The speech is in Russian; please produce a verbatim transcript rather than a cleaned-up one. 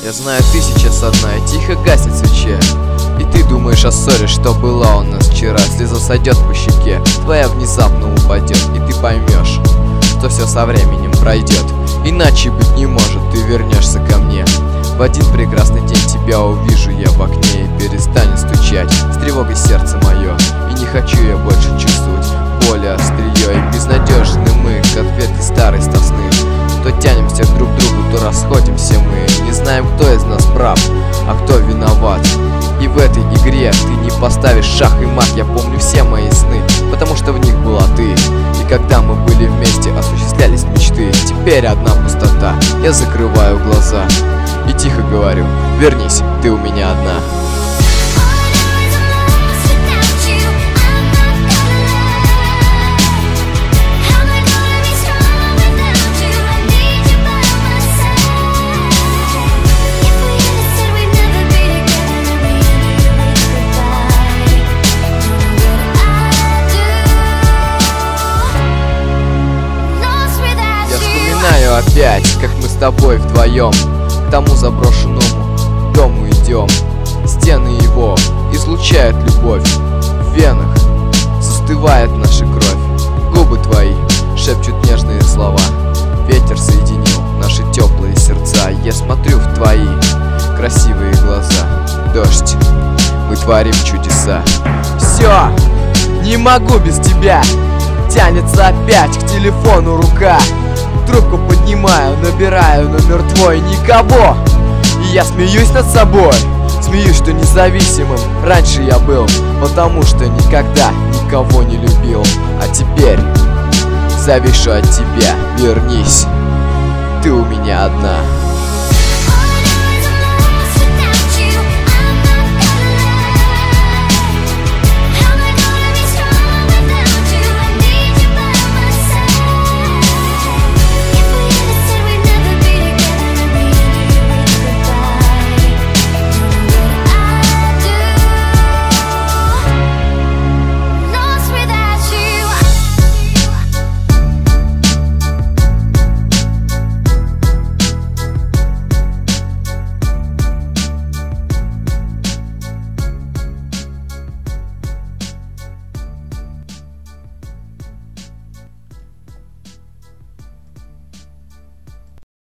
Я знаю, ты сейчас одна и тихо гаснет свеча. И ты думаешь о ссоре, что была у нас вчера. Слеза сойдет по щеке, твоя внезапно упадет, и ты поймешь, что все со временем пройдет. Иначе быть не может, ты вернешься ко мне. В один прекрасный день тебя увижу я в окне, и перестанет стучать с тревогой сердце мое. И не хочу я больше чувствовать боли острие. И безнадежны мы, как ветки старой сосны. То тянемся друг к другу, то расходимся мы. Не знаем, кто из нас прав, а кто виноват. И в этой игре ты не поставишь шах и мат. Я помню все мои сны, потому что в них была ты. И когда мы были вместе, осуществлялись мечты. Теперь одна пустота, я закрываю глаза и тихо говорю: вернись, ты у меня одна. Опять, как мы с тобой вдвоем к тому заброшенному дому идем. Стены его излучают любовь, в венах застывает наша кровь. Губы твои шепчут нежные слова, ветер соединил наши теплые сердца. Я смотрю в твои красивые глаза, дождь, мы творим чудеса. Все, не могу без тебя, тянется опять к телефону рука. Трубку поднимаю, набираю номер твой, никого. И я смеюсь над собой, смеюсь, что независимым раньше я был, потому что никогда никого не любил. А теперь завишу от тебя, вернись, ты у меня одна.